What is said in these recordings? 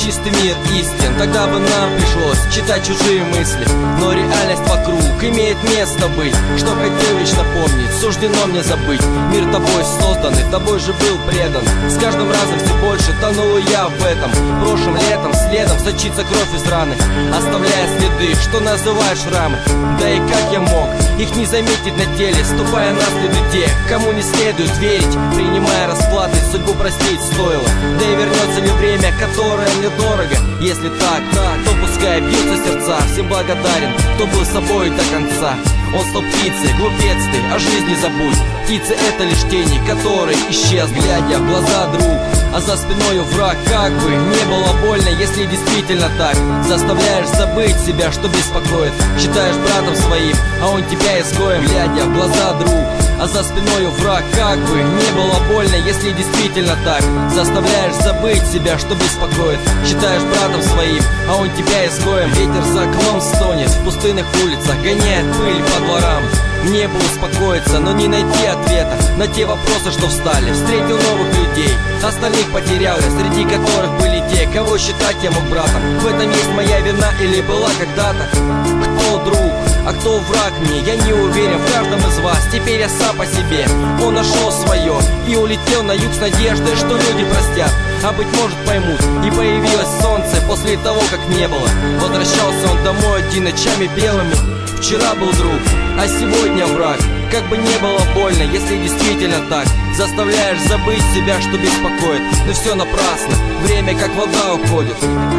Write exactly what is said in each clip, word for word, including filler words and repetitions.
чистый мир истин, тогда бы нам пришлось читать чужие мысли. Но реальность вокруг имеет место быть. Что хотел вечно помнить, суждено мне забыть. Мир тобой созданный, тобой же был предан. С каждым разом все больше тонул я в этом. Прошлым летом следом сочится кровь из раны, оставляя следы, что называют шрамы. Да и как я мог их не заметить на теле, ступая на следы тех, кому не следует верить. Принимая расплаты, судьбу простить стоило. Да и вернется ли время, которое мне дорого? Если так, то пускай бьются сердца. Всем благодарен, кто был с собой до конца. Он стал птицей, глупец ты, о жизни забудь. Птицы — это лишь тени, которые исчезнут. Глядя в глаза друг, а за спиною враг. Как бы не было больно, если действительно так. Заставляешь забыть себя, что беспокоит. Считаешь братом своим, а он тебя изгоем. Глядя в глаза друг, а за спиною враг. Как бы не было больно, если действительно так. Заставляешь забыть себя, что беспокоит. Считаешь братом своим, а он тебя изгоем. Ветер за окном стонет, в пустынных улицах гоняет пыль по дворам. Мне бы успокоиться, но не найти ответа на те вопросы, что встали. Встретил новых людей, остальных потерял я, среди которых были те, кого считать я мог братом. В этом есть моя вина или была когда-то? Кто друг, а кто враг мне, я не уверен в каждом из вас. Теперь я сам по себе, он нашел свое и улетел на юг с надеждой, что люди простят, а быть может поймут. И появилось солнце после того, как не было. Возвращался он домой один ночами белыми. Вчера был друг, а сегодня враг. Как бы не было больно, если действительно так. Заставляешь забыть себя, что беспокоит. Но все напрасно, время как вода уходит.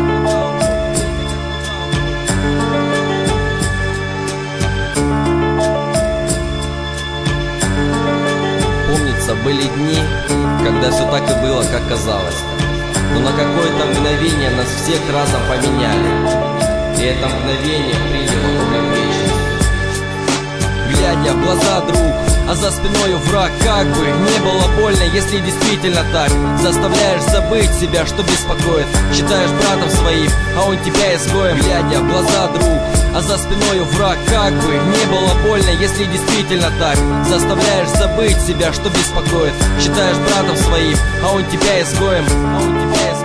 Помнится, были дни, когда все так и было, как казалось. Но на какое-то мгновение нас всех разом поменяли. И это мгновение приняло облик вечности. Глядя в глаза друг, а за спиною враг. Как бы не было больно, если действительно так. Заставляешь забыть себя, что беспокоит. Считаешь братом своим, а он тебя изгоем. Глядя в глаза друг, а за спиною враг. Как бы не было больно, если действительно так. Заставляешь забыть себя, что беспокоит. Считаешь братом своим, а он тебя изгоем, а он тебя изгоем.